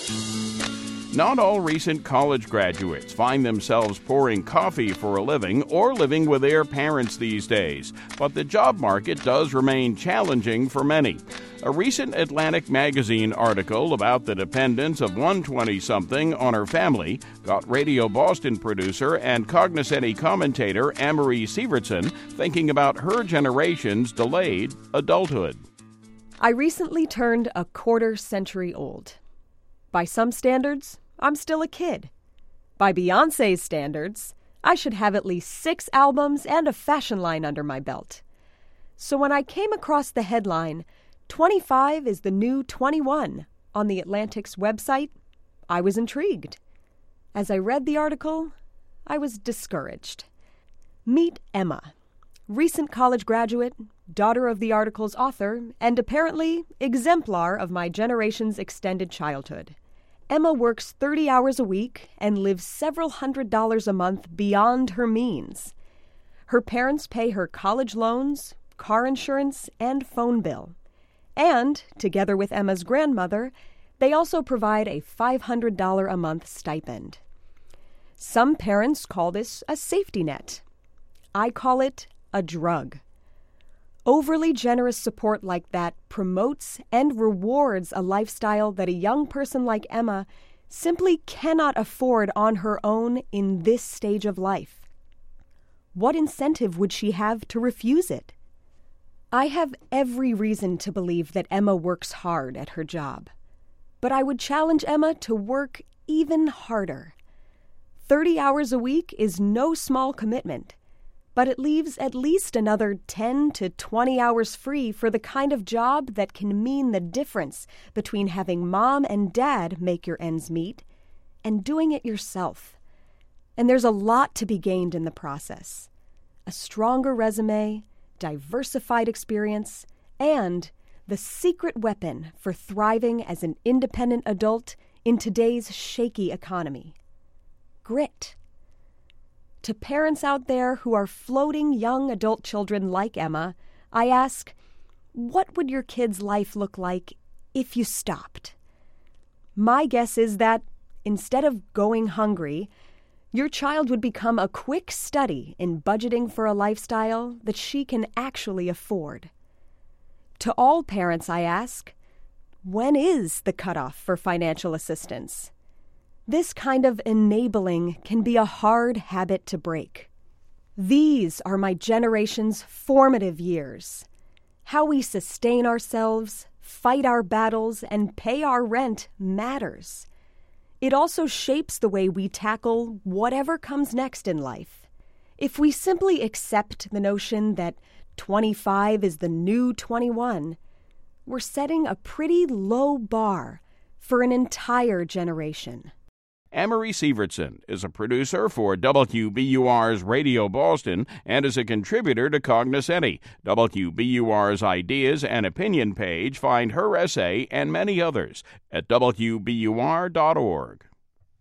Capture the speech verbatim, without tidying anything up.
Not all recent college graduates find themselves pouring coffee for a living or living with their parents these days, but the job market does remain challenging for many. A recent Atlantic magazine article about the dependence of one twenty-something on her family got Radio Boston producer and Cognoscenti commentator Amory Sievertson thinking about her generation's delayed adulthood. I recently turned a quarter century old. By some standards, I'm still a kid. By Beyoncé's standards, I should have at least six albums and a fashion line under my belt. So when I came across the headline, twenty-five is the new twenty-one, on the Atlantic's website, I was intrigued. As I read the article, I was discouraged. Meet Emma, recent college graduate, daughter of the article's author, and apparently exemplar of my generation's extended childhood. Emma works thirty hours a week and lives several hundred dollars a month beyond her means. Her parents pay her college loans, car insurance, and phone bill. And, together with Emma's grandmother, they also provide a five hundred dollars a month stipend. Some parents call this a safety net. I call it a drug. Overly generous support like that promotes and rewards a lifestyle that a young person like Emma simply cannot afford on her own in this stage of life. What incentive would she have to refuse it? I have every reason to believe that Emma works hard at her job, but I would challenge Emma to work even harder. thirty hours a week is no small commitment, but it leaves at least another ten to twenty hours free for the kind of job that can mean the difference between having mom and dad make your ends meet and doing it yourself. And there's a lot to be gained in the process. A stronger resume, diversified experience, and the secret weapon for thriving as an independent adult in today's shaky economy: grit. To parents out there who are floating young adult children like Emma, I ask, what would your kid's life look like if you stopped? My guess is that, instead of going hungry, your child would become a quick study in budgeting for a lifestyle that she can actually afford. To all parents, I ask, when is the cutoff for financial assistance? This kind of enabling can be a hard habit to break. These are my generation's formative years. How we sustain ourselves, fight our battles, and pay our rent matters. It also shapes the way we tackle whatever comes next in life. If we simply accept the notion that twenty-five is the new twenty-one, we're setting a pretty low bar for an entire generation. Amory Sievertson is a producer for W B U R's Radio Boston and is a contributor to Cognoscenti. W B U R's Ideas and Opinion page find her essay and many others at W B U R dot org.